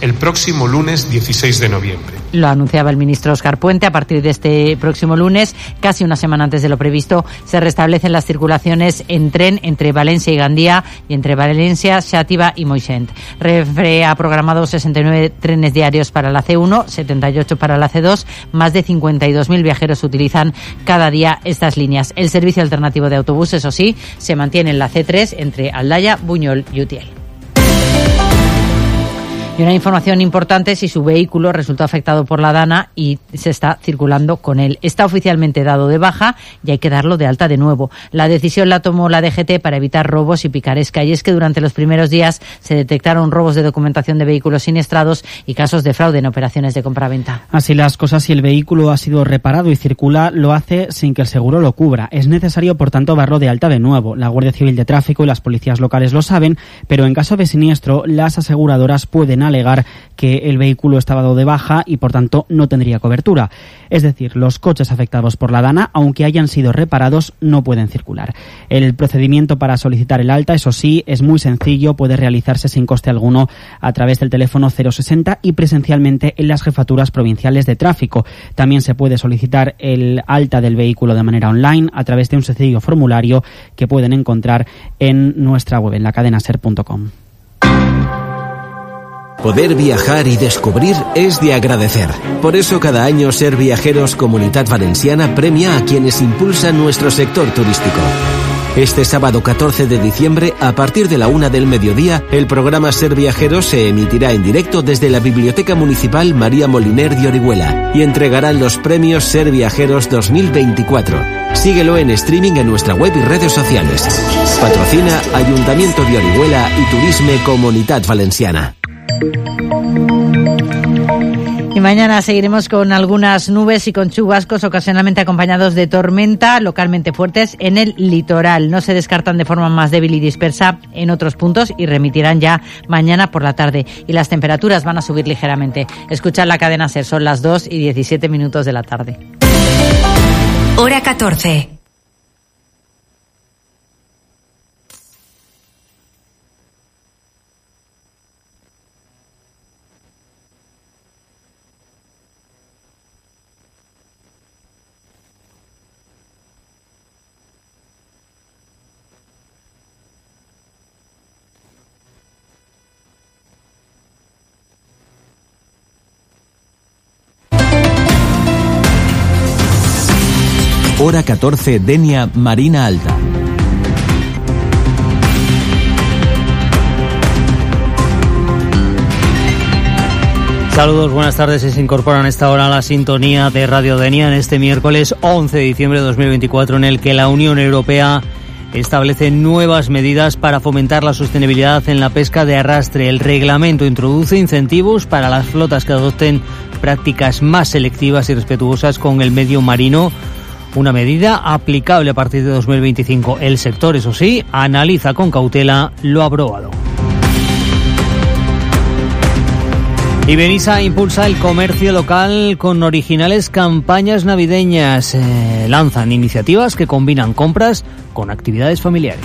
el próximo lunes 16 de noviembre. Lo anunciaba el ministro Óscar Puente. A partir de este próximo lunes, casi una semana antes de lo previsto, se restablecen las circulaciones en tren entre Valencia y Gandía y entre Valencia, Xàtiva y Moixent. Renfe ha programado 69 trenes diarios para la C1, 78 para la C2. Más de 52.000 viajeros utilizan cada día estas líneas. El servicio alternativo de autobús, eso sí, se mantiene en la C3 entre Aldaya, Buñol y Utiel. Y una información importante: si su vehículo resultó afectado por la dana y se está circulando con él. Está oficialmente dado de baja y hay que darlo de alta de nuevo. La decisión la tomó la DGT para evitar robos y picaresca, y es que durante los primeros días se detectaron robos de documentación de vehículos siniestrados y casos de fraude en operaciones de compraventa. Así las cosas, si el vehículo ha sido reparado y circula, lo hace sin que el seguro lo cubra. Es necesario, por tanto, darlo de alta de nuevo. La Guardia Civil de Tráfico y las policías locales lo saben, pero en caso de siniestro, las aseguradoras pueden alegar que el vehículo estaba dado de baja y por tanto no tendría cobertura. Es decir, los coches afectados por la dana, aunque hayan sido reparados, no pueden circular. El procedimiento para solicitar el alta, eso sí, es muy sencillo, puede realizarse sin coste alguno a través del teléfono 060 y presencialmente en las jefaturas provinciales de tráfico. También se puede solicitar el alta del vehículo de manera online a través de un sencillo formulario que pueden encontrar en nuestra web, en lacadenaser.com. Poder viajar y descubrir es de agradecer. Por eso cada año Ser Viajeros Comunitat Valenciana premia a quienes impulsan nuestro sector turístico. Este sábado 14 de diciembre, a partir de la 1 del mediodía, el programa Ser Viajeros se emitirá en directo desde la Biblioteca Municipal María Moliner de Orihuela y entregarán los premios Ser Viajeros 2024. Síguelo en streaming en nuestra web y redes sociales. Patrocina Ayuntamiento de Orihuela y Turisme Comunitat Valenciana. Y mañana seguiremos con algunas nubes y con chubascos ocasionalmente acompañados de tormenta, localmente fuertes en el litoral. No se descartan de forma más débil y dispersa en otros puntos y remitirán ya mañana por la tarde. Y las temperaturas van a subir ligeramente. Escuchad la cadena SER, son las 2:17 de la tarde. Hora 14. Hora 14, Denia, Marina Alta. Saludos, buenas tardes. Se incorporan a esta hora a la sintonía de Radio Denia en este miércoles 11 de diciembre de 2024, en el que la Unión Europea establece nuevas medidas para fomentar la sostenibilidad en la pesca de arrastre. El reglamento introduce incentivos para las flotas que adopten prácticas más selectivas y respetuosas con el medio marino, una medida aplicable a partir de 2025. El sector, eso sí, analiza con cautela lo aprobado. Y Benissa impulsa el comercio local con originales campañas navideñas. Lanzan iniciativas que combinan compras con actividades familiares.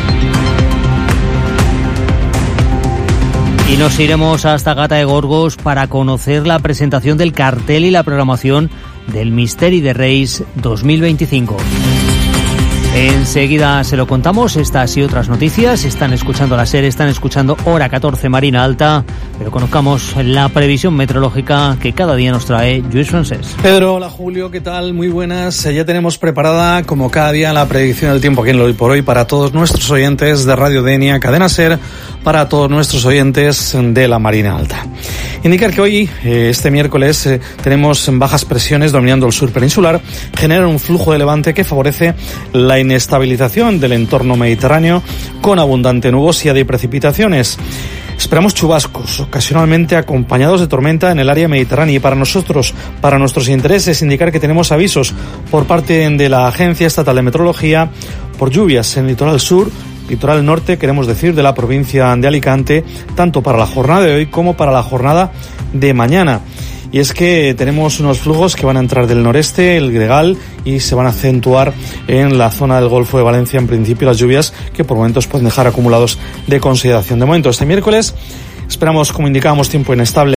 Y nos iremos hasta Gata de Gorgos para conocer la presentación del cartel y la programación del Misteri de Reis 2025. Enseguida se lo contamos. Estas y otras noticias. Están escuchando la SER, están escuchando Hora 14 Marina Alta, pero conozcamos la previsión meteorológica que cada día nos trae Lluís Francés. Pedro, hola Julio, ¿qué tal? Muy buenas. Ya tenemos preparada, como cada día, la predicción del tiempo aquí en Hoy por Hoy para todos nuestros oyentes de Radio Denia, Cadena SER, para todos nuestros oyentes de la Marina Alta. Indicar que hoy, este miércoles, tenemos bajas presiones dominando el sur peninsular, generan un flujo de levante que favorece la inestabilización del entorno mediterráneo con abundante nubosidad y precipitaciones. Esperamos chubascos, ocasionalmente acompañados de tormenta en el área mediterránea, y para nosotros, para nuestros intereses, indicar que tenemos avisos por parte de la Agencia Estatal de Meteorología por lluvias en el litoral sur, litoral norte, queremos decir, de la provincia de Alicante, tanto para la jornada de hoy como para la jornada de mañana. Y es que tenemos unos flujos que van a entrar del noreste, el gregal, y se van a acentuar en la zona del Golfo de Valencia, en principio, las lluvias que por momentos pueden dejar acumulados de consideración. De momento, este miércoles esperamos, como indicábamos, tiempo inestable